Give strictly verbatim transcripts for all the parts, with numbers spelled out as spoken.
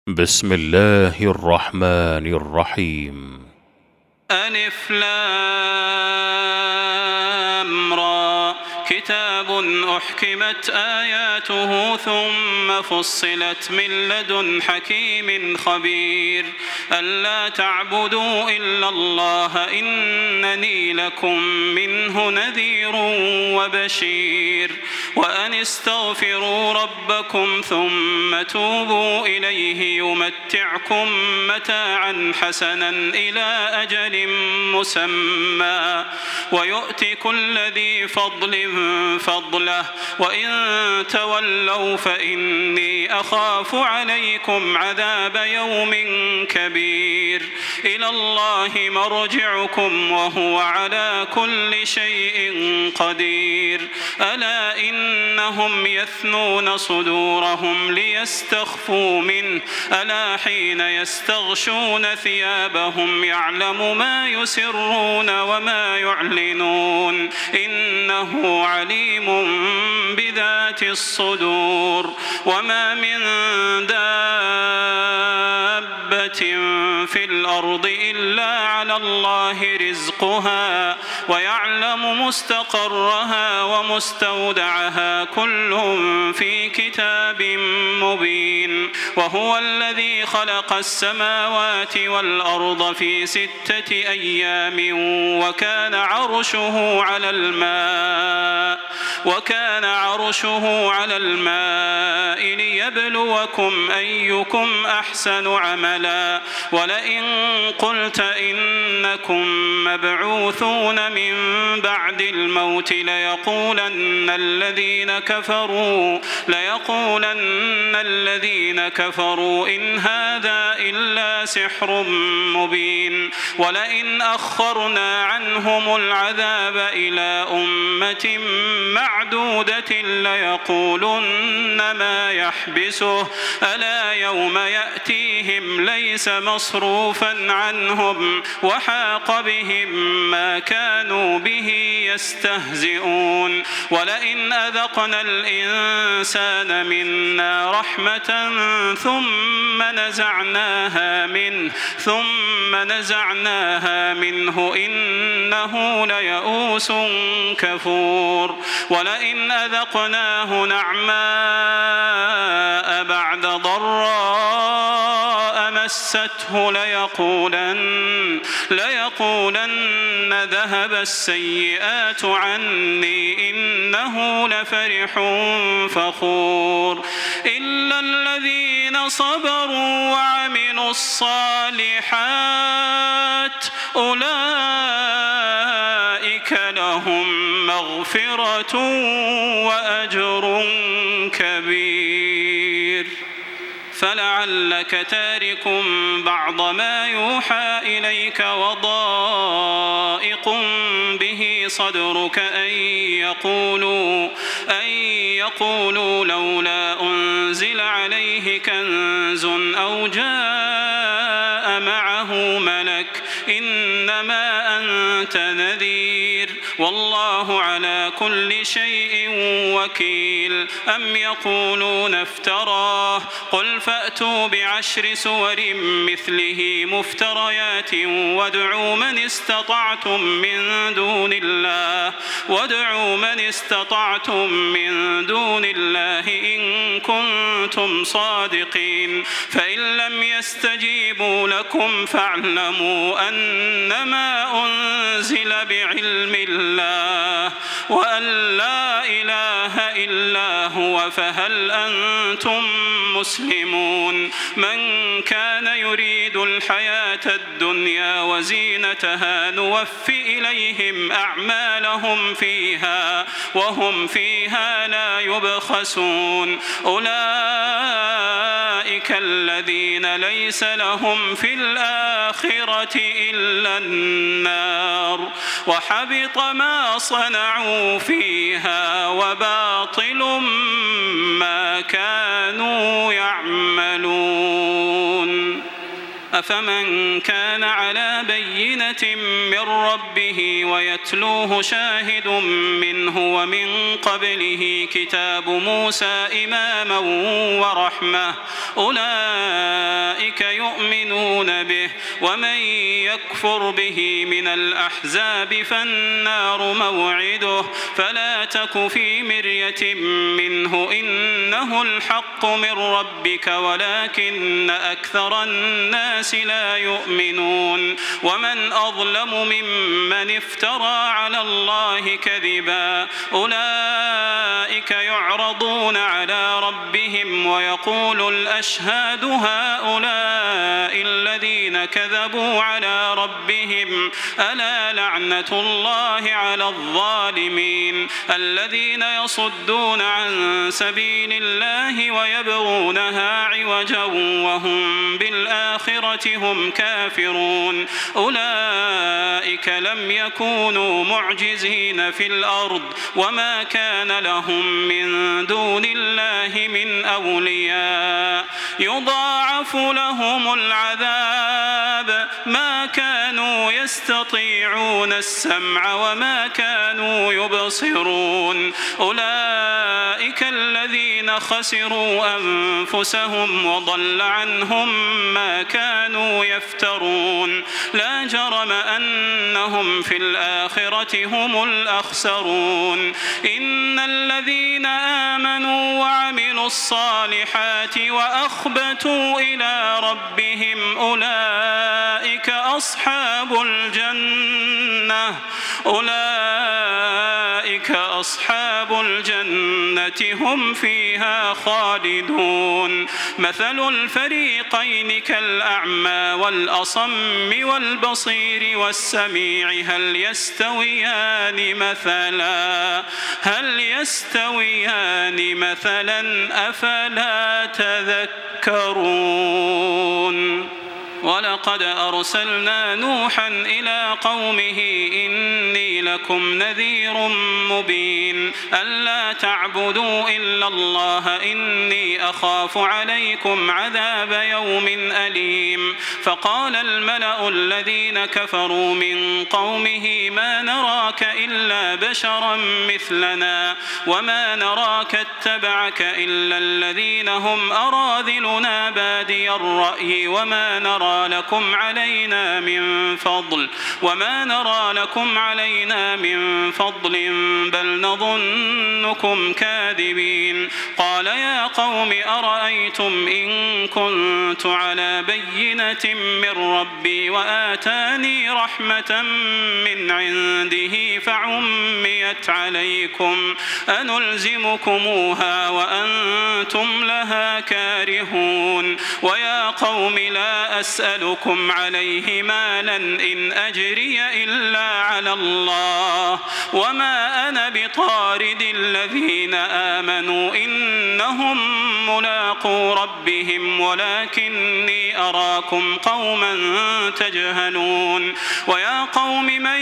بسم الله الرحمن الرحيم. ألف لام را كتاب أحكمت آياته ثم فصلت من لدن حكيم خبير ألا تعبدوا إلا الله إنني لكم منه نذير وبشير وأن استغفروا ربكم ثم توبوا إليه يمتعكم متاعا حسنا إلى أجل مسمى ويؤت كل ذي فضل فضله وإن تولوا فإني أخاف عليكم عذاب يوم كبير إلى الله مرجعكم وهو على كل شيء قدير ألا إنهم يثنون صدورهم ليستخفوا منه ألا حين يستغشون ثيابهم يعلم ما يسرون وما يعلنون إنه عليم بذات الصدور وما من دابة في الأرض إلا على الله رزقها ويعلم مستقرها ومستودعها كل في كتاب مبين وهو الذي خلق السماوات والأرض في ستة أيام وكان عرشه على الماء وكان عرشه على الماء ليبلوكم أيكم أحسن عملا ولئن قلت إنكم مبعوثون من بعد الموت ليقولن الذين كفروا ليقولن الذين كفروا إن هذا إلا سحر مبين ولئن أخرنا عنهم العذاب إلى أمة معدودة ليقولن ما يحبسه ألا يوم يأتيهم ليس مصروفا عنهم وحاق بهم ما كانوا به يستهزئون ولئن أذقنا الإنسان منا رحمة ثم نزعناها منه ثم نزعناها منه إنه ليئوس كفور ولئن أذقناه نعماء بعد ضراء مسته ليقولن ليقولن ذهب السيئات عني إنه لفرح فخور إلا الذين صبروا وعملوا الصالحات أولئك لهم مغفرة وأجر كبير فلعلك تارك بعض ما يوحى إليك وضائق به صدرك أن يقولوا أن يقولوا لولا أنزل عليه كنز أو جاء معه ملك إنما أنت نذير والله على كل شيء وكيل أم يقولون افتراه قل فأتوا بعشر سور مثله مفتريات وادعوا من استطعتم من دون الله وادعوا من استطعتم من دون الله إن كنتم صادقين فإن لم يستجيبوا لكم فاعلموا أنما أنزل بعلم الله وأن لا إله إلا هو فهل أنتم مسلمون من كان يريد الحياة الدنيا وزينتها نوفي إليهم أعمالهم فيها وهم فيها لا يبخسون أولئك الذين ليس لهم في الآخرة إلا النار وحبط ما صنعوا فيها وباطل ما كانوا يعملون أفمن كان على بينة من ربه ويتلوه شاهد منه ومن قبله كتاب موسى إماما ورحمة أولئك أولئك يؤمنون به، ومن يكفر به من الأحزاب فالنار موعده، فلا تك في مرية منه إنه الحق من ربك ولكن أكثر الناس لا يؤمنون. ومن أظلم ممن افترى على الله كذبا، أولئك يعرضون على ربهم ويقول الأشهاد هؤلاء الذين كذبوا على ربهم، ألا لعنة الله على الظالمين الذين يصدون عن سبيل الله ويبغونها عوجا وهم بالآخرة هم كافرون. أولئك لم يكونوا معجزين في الأرض وما كان لهم من دون الله من أولياء، يضاعف لهم العذاب ما كانوا يستطيعون السمع وما كانوا يبصرون. أولئك الذين خسروا أنفسهم وضل عنهم ما كانوا يفترون، لا جرم أنهم في الآخرة هم الأخسرون. إن الذين آمنوا وعملوا الصالحات وأخبتوا إلى ربهم أولئك أصحاب الجنة أولئك أصحاب الجنة هم فيها خالدون. مثل الفريقين كالأعمى والأصم والبصير والسميع هل يستويان مثلا هل يستويان مثلا أفلا تذكرون. ولقد أرسلنا نوحا إلى قومه إني لكم نذير مبين ألا تعبدوا إلا الله إني أخاف عليكم عذاب يوم أليم. فقال الملأ الذين كفروا من قومه ما نراك إلا بشرا مثلنا وما نراك اتبعك إلا الذين هم أراذلنا بادي الرأي وما نرى لكم علينا من فضل وما نرى لكم علينا من فضل بل نظنكم كاذبين. قال يا قوم أرأيتم إن كنت على بينة من ربي وآتاني رحمة من عنده فعميت عليكم أنلزمكموها وأنتم لها كارهون. ويا قوم لا أسألكم عليه مالا إن أجري إلا على الله وما أنا بطارد الذين آمنوا إنهم ملاقو ربهم ولكني أراكم قوما تجهلون. ويا قوم من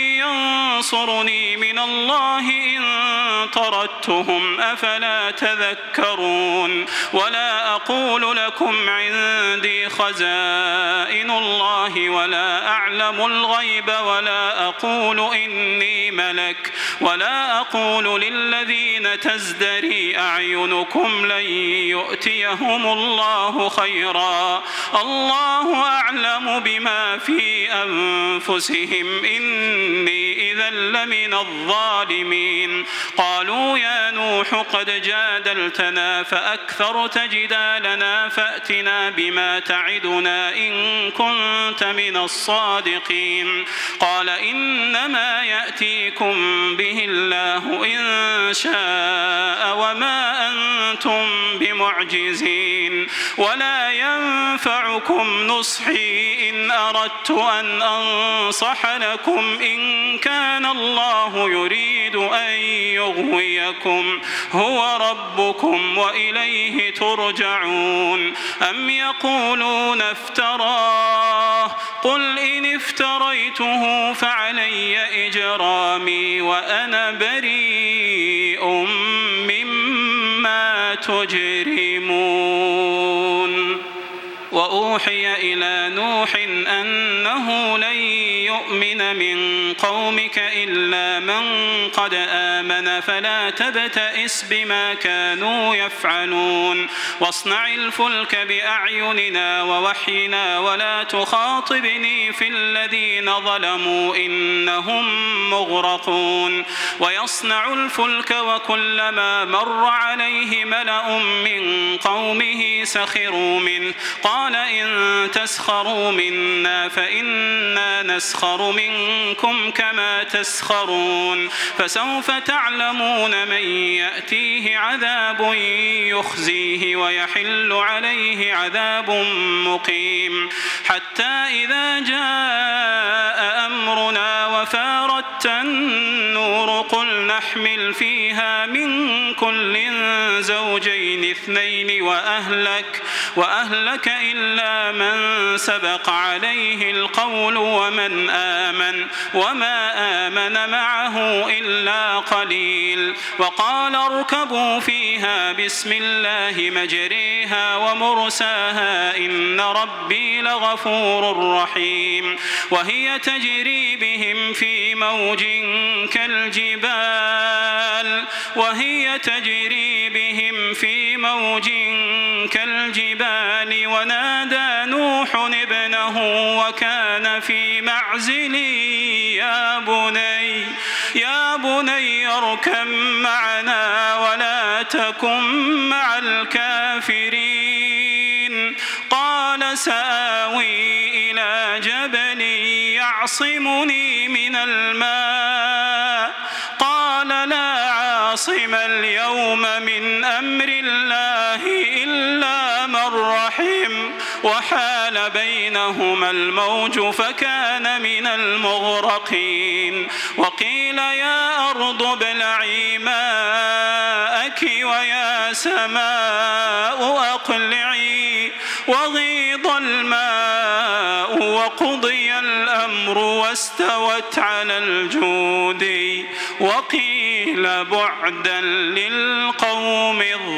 ينصرني من الله إن طردتهم أفلا تذكرون. ولا أقول لكم عندي خزائن الله ولا أعلم الغيب ولا أقول إني ملك ولا أقول للذين تزدري أعينكم لن يؤتيهم الله خيرا الله أعلم بما في أنفسهم إني إذا لمن الظالمين. قالوا يا نوح قد جادلتنا فأكثرت جدالنا فأتنا بما تعدنا إن كنت من الصادقين. قال إنما يأتيكم به الله إن شاء وما أنتم بمعجزين ولا ينفعكم نصحي إن أردت أن أنصح لكم إن كان الله يريد أن يغويكم هو ربكم وإليه ترجعون. أم يقولون افتراه قل إن افتريته فعلي إجرامي وأنا بريء مما تجرمون. وأوحي إلى نوح أنه لن يؤمن من قومك إلا من قد آمن فلا تبتئس بما كانوا يفعلون واصنع الفلك بأعيننا ووحينا ولا تخاطبني في الذين ظلموا إنهم مغرقون ويصنع الفلك وكلما مر عليه ملأ من قومه سخروا منه قال إن تسخروا منا فإنا نسخر منكم كما تسخرون فسوف تعلمون من يأتيه عذاب يخزيه ويحل عليه عذاب مقيم حتى إذا جاء أمرنا وفارت النور قل نحمل فيها من كل زوجين اثنين وأهلك وأهلك إلا من سبق عليه القول ومن آمن وما آمن معه إلا قليل وقال اركبوا فيها بسم الله مجريها ومرساها إن ربي لغفور رحيم وهي تجري بهم في موج كالجبال وهي تجري بهم في موج كالجبال ونادى نوح ابنه وكان في معزل يا بني يا بني اركب معنا ولا تكن مع الكافرين قال سآوي إلى جبل يعصمني من الماء قال لا عاصم اليوم من أمر الله إلا من رحم وحال بينهما الموج فكان من المغرقين وقيل يا أرض ابلعي ماءك ويا سماء أقلعي وغيض الماء وقضي الأمر واستوت على الجود وقيل بعدا للقوم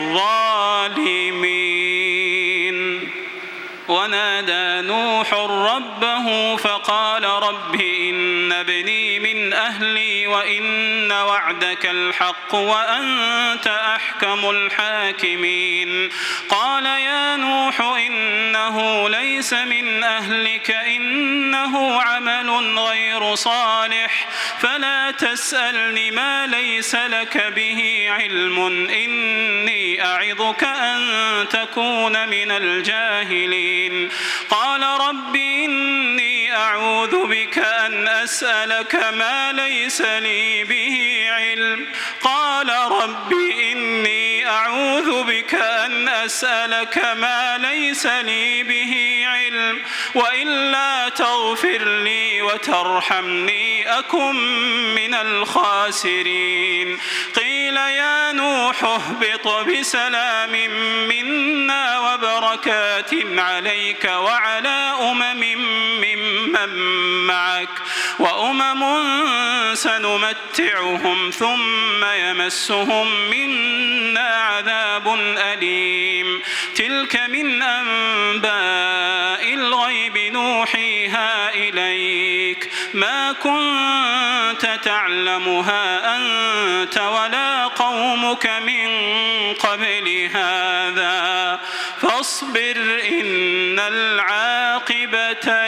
الظالمين ونادى نوح ربه فقال رب إن ابني من أهلي وإن وعدك الحق وأنت أحكم الحاكمين قال يا نوح إنه ليس من أهلك إنه عمل غير صالح فلا تسألني ما ليس لك به علم إني أعظك أن تكون من الجاهلين قال رب إني أعوذ بك أن أسألك ما ليس لي به علم قال رب إني أعوذ بك أن أسألك ما ليس لي به علم وإلا تغفر لي وترحمني أكن من الخاسرين قيل يا نوح اهبط بسلام منا وبركات عليك وعلى أمم ممن معك وأمم سنمتعهم ثم يمسهم منا عذاب أليم تلك من أنباء الغيب نوحيها إليك ما كنت تعلمها أنت ولا قومك من قبل هذا فاصبر إن العاقبة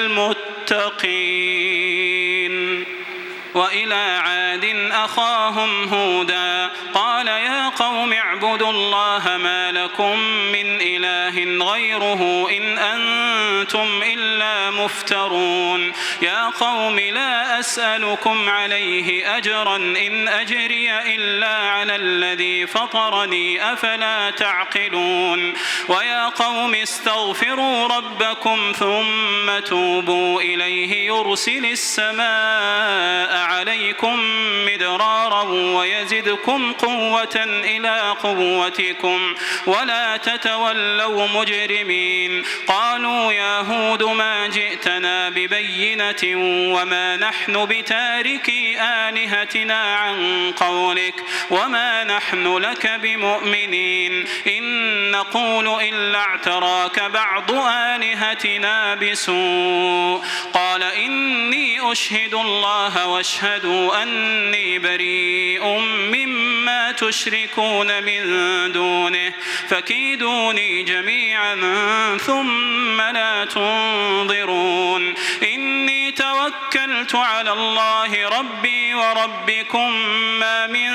للمتقين وإلى عاد أخاهم هودا قال يا قوم اعبدوا الله ما لكم من إله غيره إن أنتم إلا مفترون يا قوم لا أسألكم عليه أجرا إن أجري إلا على الذي فطرني أفلا تعقلون ويا قوم استغفروا ربكم ثم توبوا إليه يرسل السماء عليكم مدرارا ويزدكم قوة إلى قوتكم ولا تتولوا مجرمين قالوا يا يا هود ما جئتنا ببينة وما نحن بتاركي آلهتنا عن قولك وما نحن لك بمؤمنين إن نقول إلا اعتراك بعض آلهتنا بسوء قال إني أشهد الله واشهدوا أني بريء مما تشركون من دونه فكيدوني جميعا ثم لا تنظرون إني توكلت على الله ربي وربكم ما من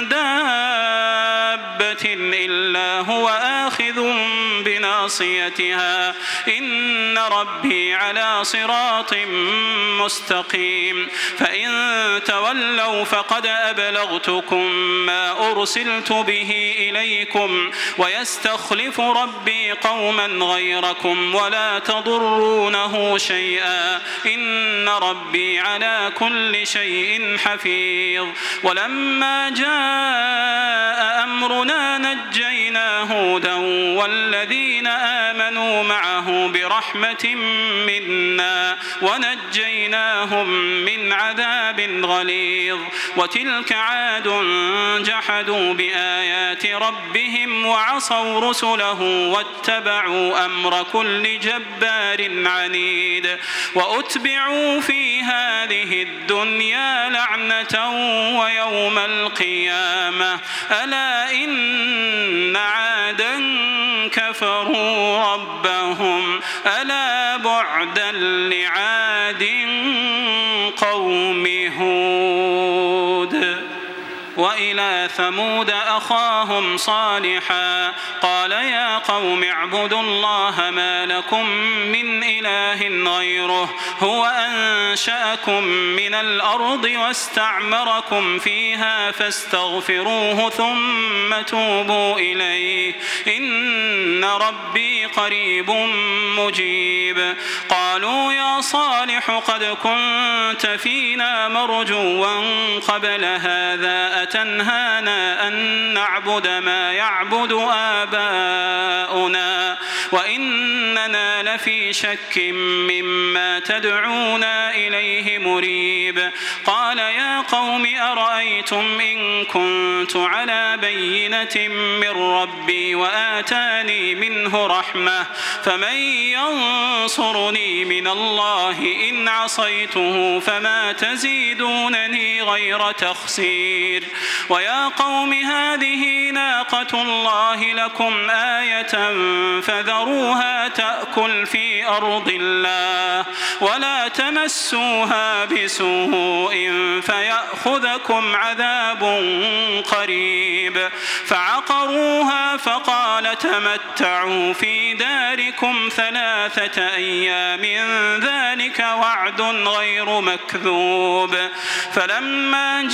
دابة إلا هو آخذ بناصيتها إن ربي على صراط مستقيم فإن تولوا فقد أبلغتكم ما أرسلت به إليكم ويستخلف ربي قوما غيركم ولا تضرونه شيئا إن ربي على كل شيء حفيظ ولما جاء أمرنا نجينا هودا والذين آمنوا معه برحمة منا ونجيناهم من عذاب غليظ وتلك عاد جحدوا بآيات ربهم وعصوا رسله واتبعوا أمر كل جبار عنيد وأتبعوا في هذه الدنيا لعنة ويوم القيامة ألا إن عادا كفروا ربهم ألا بعدا لعاد قوم هود وإلى ثمود أخاهم صالحا قال يا قوم اعبدوا الله ما لكم من إله غيره هو أنشأكم من الأرض واستعمركم فيها فاستغفروه ثم توبوا إليه إن ربي قريب مجيب قالوا يا صالح قد كنت فينا مرجوا قبل هذا أتنهانا أن نعبد ما يعبد آباؤنا وإننا لفي شك مما تدعونا إليه مريب قال يا قوم أرأيتم إن كنت على بينة من ربي وآتاني منه رحمة فمن ينصرني من الله إن عصيته فما تزيدونني غير تخسير ويا قوم هذه ناقة الله لكم آية فذروها تأكل في أرض الله ولا تمسوها بسوء فيأخذكم عذاب قريب فعقروها فقال تمتعوا في داركم ثلاثة أيام ذلك وعد غير مكذوب فلما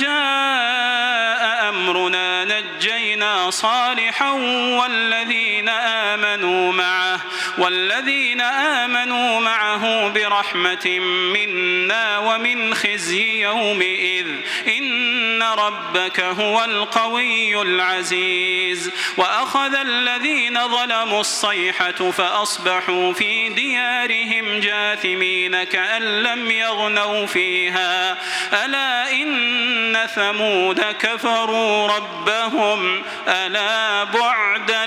جاء أمرنا نجينا صالحا والذين آمنوا معه والذين آمنوا معه برحمة منا ومن خزي يومئذ إن ربك هو القوي العزيز وأخذ الذين ظلموا الصيحة فأصبحوا في ديارهم جاثمين كأن لم يغنوا فيها ألا إن ثمود كفروا ربهم ألا بعدا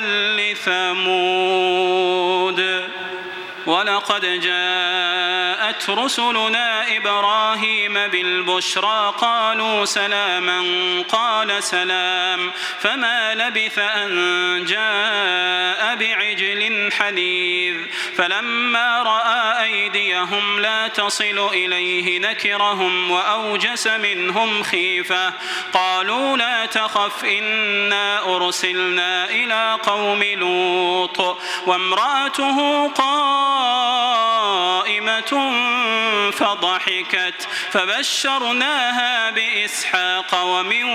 لثمود ولقد جاءت رسلنا إبراهيم بالبشرى قالوا سلاما قال سلام فما لبث أن جاء بعجل حنيذ فلما رأى أيديهم لا تصل إليه نكرهم وأوجس منهم خيفة قالوا لا تخف إنا أرسلنا إلى قوم لوط وامرأته قائمة فضحكت فبشرناها بإسحاق ومن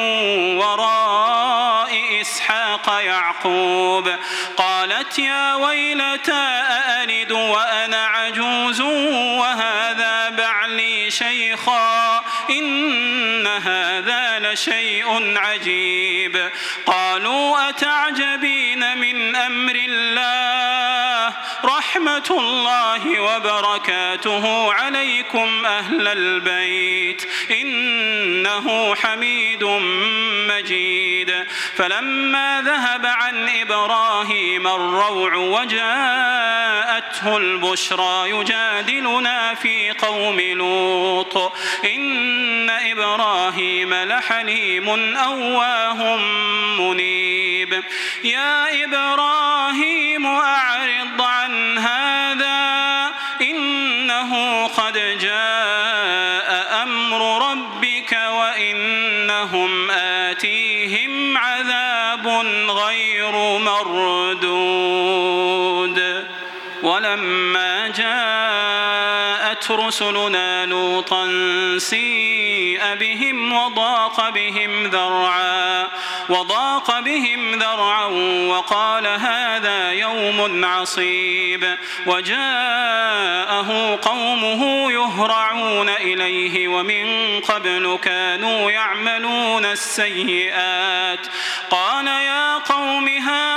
وراء إسحاق يعقوب قالت يا ويلتى أألد وأنا عجوز وهذا بعلي شيخا إن هذا لشيء عجيب قالوا أتعجبين من أمر الله رحمة ورحمة الله وبركاته عليكم أهل البيت إنه حميد مجيد. فلما ذهب عن إبراهيم الروع وجاءته البشرى يجادلنا في قوم لوط إن إبراهيم لحليم أواه منيب. يا إبراهيم أعرض عن هذا إنه قد جاء أمر ربك وإنهم آتيهم عذاب غير مردود. ولما جاءت رسلنا لوطا سيء بهم وضاق بهم ذرعا وضاق بهم ذرعا وقال هذا يوم عصيب. وجاءه قومه يهرعون إليه ومن قبل كانوا يعملون السيئات. قال يا قوم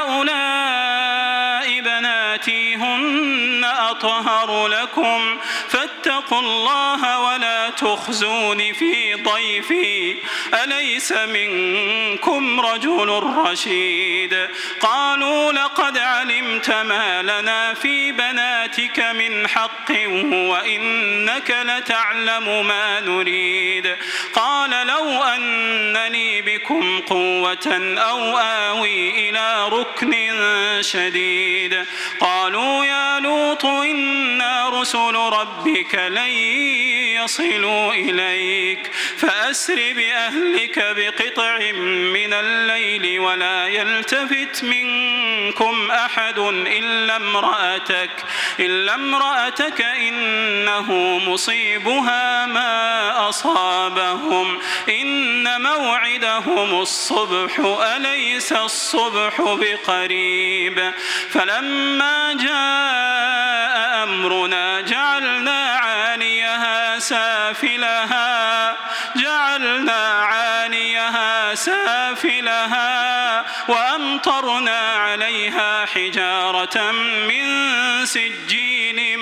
هؤلاء بناتي هن أطهر لكم فاتقوا الله ولا تخزون في ضيفي أليس منكم رجل رشيد. قالوا لقد علمت ما لنا في بناتك من حق وإنك لتعلم ما نريد. قال لو أنني بكم قوة أو آوي إلى ركن شديد. قالوا يا لوط إنا رسل ربك لن يصلوا إليك فأسر بأهلك بقطع من الليل ولا يلتفت منكم أحد إلا امرأتك إلا امرأتك إنه مصيبها ما أصابهم إن موعدهم الصبح أليس الصبح بقريب. فلما جاء أمرنا جعلنا عاليها سافلها جعلنا عاليها سافلها وأمطرنا عليها حجارة من سجيل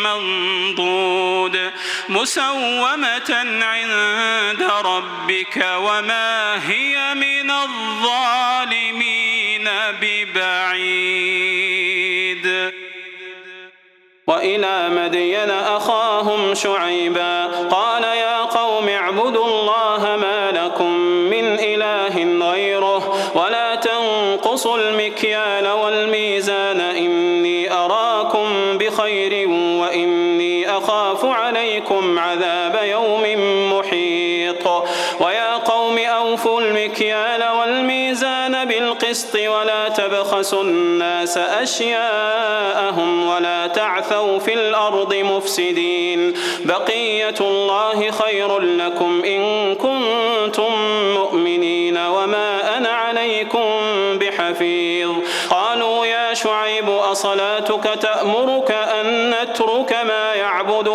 منضود مسومة عند ربك وما هي من الظالمين ببعيد. وإلى مدين أخاهم شعيبا قال يا قوم اعبدوا الله ما لكم من إله غيره ولا تنقصوا المكيال والميزان إني أراكم بخير وإني أخاف عليكم عذاب يوم محيط. ويا قوم أوفوا المكيال والميزان بالقسط ولا تبخسوا الناس أشياءهم ولا تعثوا في الأرض مفسدين. بقية الله خير لكم إن كنتم مؤمنين وما أنا عليكم بحفيظ. قالوا يا شعيب أصلاتك تأمرك أن نترك ما يعبد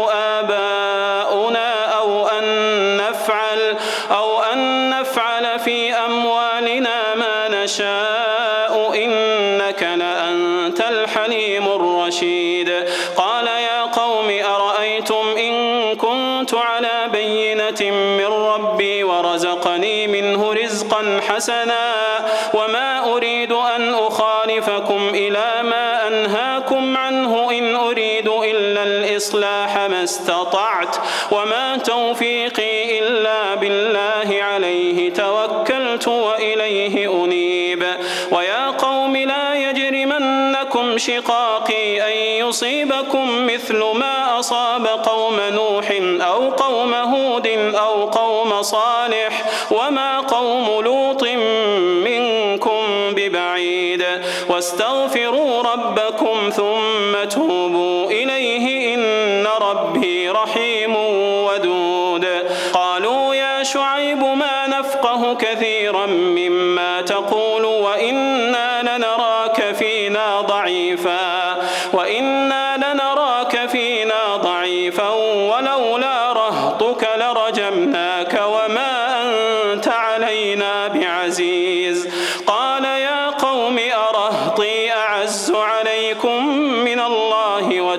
آباؤنا أو أن نفعل أو أن نفعل في أموالنا ما نشاء إنك لأنت الحليم الرشيد. قال يا قوم أرأيتم إن كنت على بينة من ربي ورزقني منه رزقا حسنا وما أريد أن أخالفكم إلى ما أنهاكم عنه إن أريد إلا الإصلاح ما استطعت وما توفيقي إلا بالله عليه توكلت وإليه أنيب. ويا قوم لا يجرمنكم شقاقي أن يصيبكم مثل ما أصاب قوم نوح أو قوم هود أو قوم صالح وما قوم لوط منكم ببعيد. واستغفروا ربكم ثم توبوا إليه إن ربي رحيم ودود. قالوا يا شعيب ما نفقه كثيرا مما تقول وإنا لنراك فينا ضعيفا وإنا لنراك فينا ضعيفا ولولا رهطك لرجمناك وما أنت علينا بعزيز. قال يا قوم أرهطي أعز عليكم من الله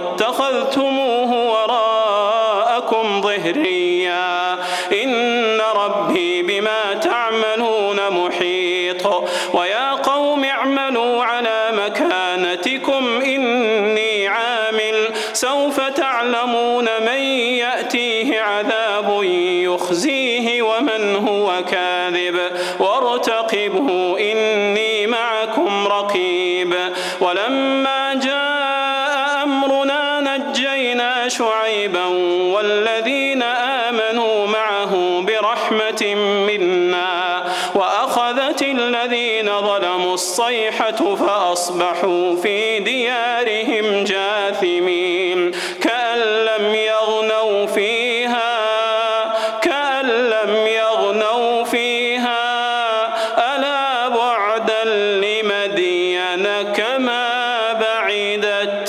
واتخذتموه وراءكم ظهريا إن ربي بما تعملون محيط ويا قوم اعملوا على مكانتكم إني عامل سوف تعلمون من يأتيه عذاب يخزيه ومن هو كاذب وارتقبوا إني معكم رقيب ولما جاء أمرنا نجينا شعيبا والذين آمنوا معه برحمة منا وأخذت الذين ظلموا الصيحة فأصبحوا في ديارهم جاثمين كأن لم يغنوا فيها كأن لم يغنوا فيها ألا بعدا لمدين كما بعدت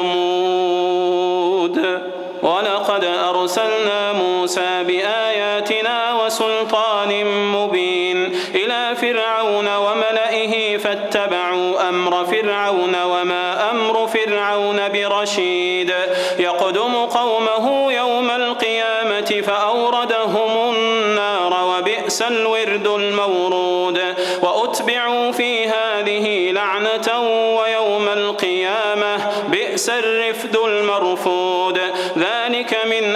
ثمود ولقد أرسلنا موسى بآياتنا وسلطان مبين إلى فرعون وملئه فاتبعوا أمر فرعون وما أمر فرعون برشيد يقدم قومه يوم القيامة فأوردهم النار وبئس الورد المورود وأتبعوا في هذه لعنة ويوم القيامة بئس الرفد المرفود ذلك من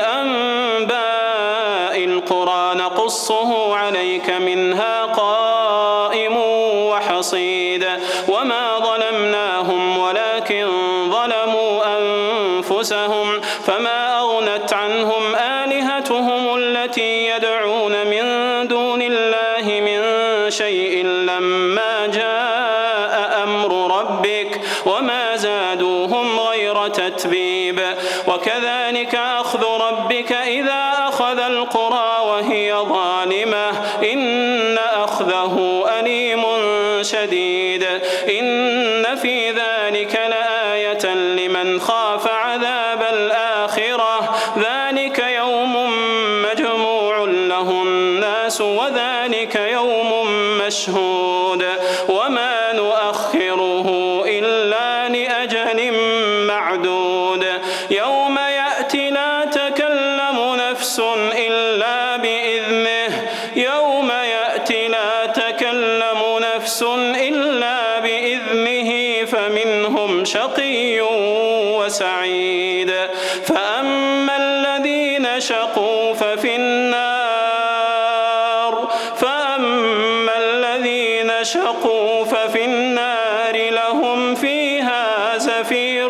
أنباء القرى نقصه عليك منها قائم وحصيد وما ظلمناهم ولكن ظلموا أنفسهم فما أغنت عنهم آلهتهم التي يدعون من دون الله من شيء لما جاء أمر ربك وما زادوهم غير تتبيب وكذلك أخذ ربك إذا أخذ القرى وهي ظالمة إن أخذه أليم شديد إن في ذلك لآية لمن خاف عذاب الآخرة ذلك يوم مجموع له الناس وذلك يوم مشهود وما نؤخره إلا لأجل معدود يوم يأتي لا تكلم نفس إلا بإذنه يوم يأتي لا تكلم نفس إلا بإذنه فمنهم شقي وسعيد فأما الذين شقوا ففي النار فأما الذين شقوا ففي النار لهم فيها زفير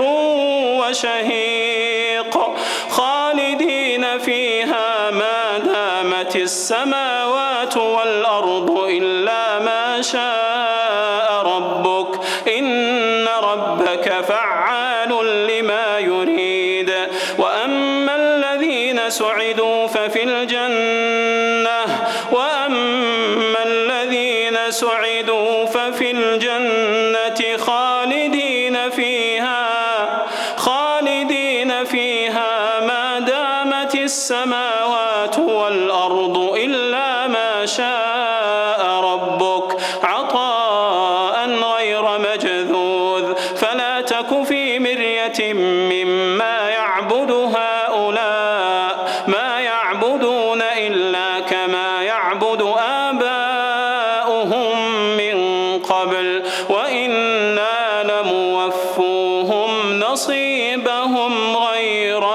وشهيق خالدين فيها ما دامت السماوات والأرض إلا ما شاء ربك إن ربك فعال لما يريد وأما الذين سعدوا ففي الجنة وأما الذين سعدوا ففي الجنة خالدين فيها خالدين فيها ما دامت السماوات والأرض إلا ما شاء ربك عطاء غير مجذوذ فلا تك في مرية مما يعبد هؤلاء ما يعبدون إلا كما يعبد آباؤهم من قبل وإنا لموفوهم نصيبهم غير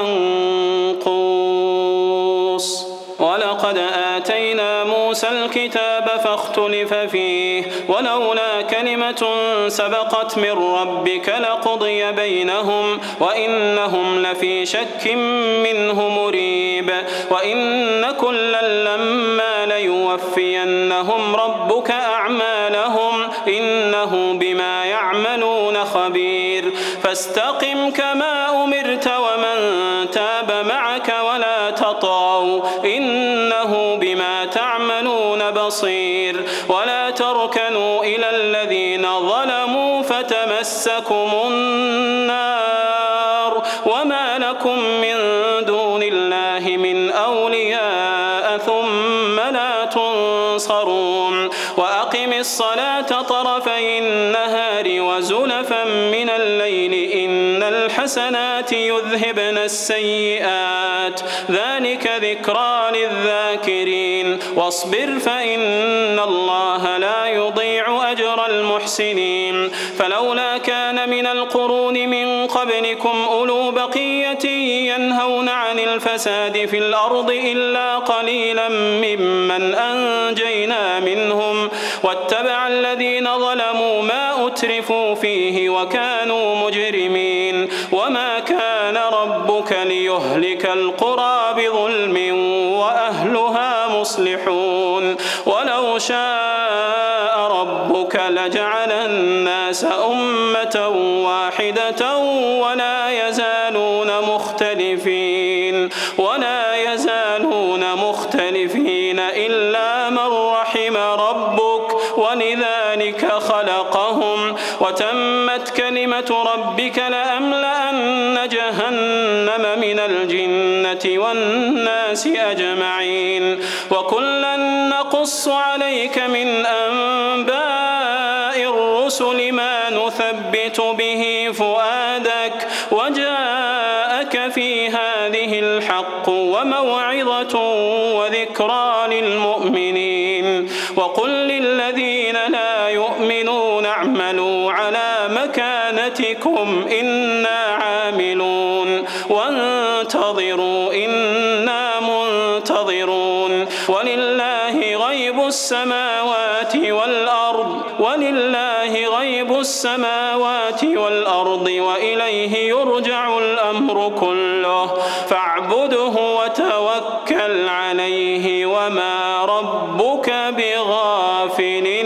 منقوص ولقد آتينا موسى الكتاب فاختلف فيه ولولا كلمة سبقت من ربك لقضي بينهم وإنهم لفي شك منه مريب وإن كلا لما ليوفينهم ربك أعمالهم إنه بما يعملون خبير فاستقم كما أمرت ومن تاب معك ولا تطغوا إنه بما تعملون بصير ولا تركنوا إلى الذين ظلموا فتمسكم النار وما لكم من دون الله من أولياء ثم لا تنصرون وأقم الصلاة طرفي النهار وزلفا من الليل إن الحق الحسنات يذهبن السيئات ذلك ذكرى للذاكرين واصبر فإن الله لا يضيع أجر المحسنين فلولا كان من القرون من قبلكم أولو بقية ينهون عن الفساد في الأرض إلا قليلا ممن أنجينا منهم واتبع الذين ظلموا ما أترفوا فيه وكانوا مجرمين وما كان ربك ليهلك القرى بظلم وأهلها مصلحون ولو شاء ربك لجعل الناس أمة واحدة ولا يزالون مختلفين ولا يزالون مختلفين إلا من رحم ربك ولذلك خلقهم وتمت كلمة ربك لأملأن جهنم من الجنة والناس أجمعين وكلا نقص عليك من أنباء الرسل ما نثبت به فؤادك وجاءك في هذه الحق وموعظة وذكرى للمؤمنين وقل للذين لا يؤمنون اعملوا على مكانتكم إنا عاملون وانتظروا إنا منتظرون ولله غيب السماوات والأرض ولله غيب السماوات والأرض وإليه يرجع الأمر كله فاعبده وتوكل عليه وما ربك بغافل